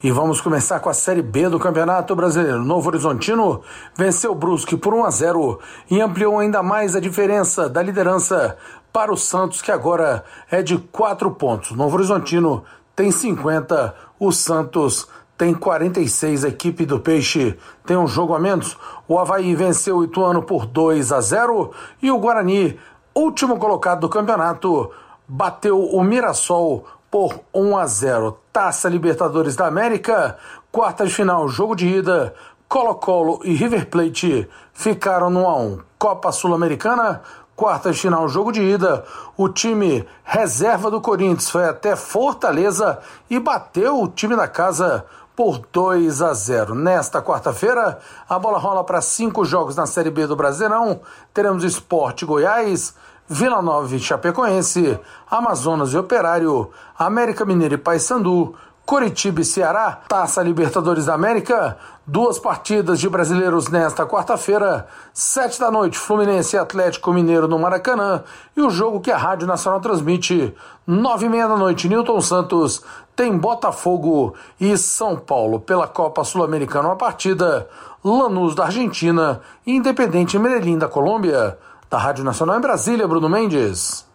E vamos começar com a Série B do Campeonato Brasileiro. Novo Horizontino venceu o Brusque por 1-0 e ampliou ainda mais a diferença da liderança para o Santos, que agora é de 4 pontos. Novo Horizontino tem 50, o Santos tem 46, a equipe do Peixe tem um jogo a menos. O Avaí venceu o Ituano por 2-0 e o Guarani, último colocado do campeonato, bateu o Mirassol por 1-0. Taça Libertadores da América, quarta de final, jogo de ida, Colo-Colo e River Plate ficaram no 1-1. Copa Sul-Americana, quarta de final, jogo de ida, o time reserva do Corinthians foi até Fortaleza e bateu o time da casa por 2-0. Nesta quarta-feira, a bola rola para 5 jogos na Série B do Brasileirão. Teremos Sport Goiás, Vila Nova e Chapecoense, Amazonas e Operário, América Mineiro e Paysandu, Coritiba e Ceará. Taça Libertadores da América, 2 partidas de brasileiros nesta quarta-feira, 7 da noite, Fluminense e Atlético Mineiro no Maracanã, e o jogo que a Rádio Nacional transmite, 9h30 da noite, Newton Santos tem Botafogo e São Paulo. Pela Copa Sul-Americana, uma partida, Lanús da Argentina e Independente Medellín da Colômbia. Da Rádio Nacional em Brasília, Bruno Mendes.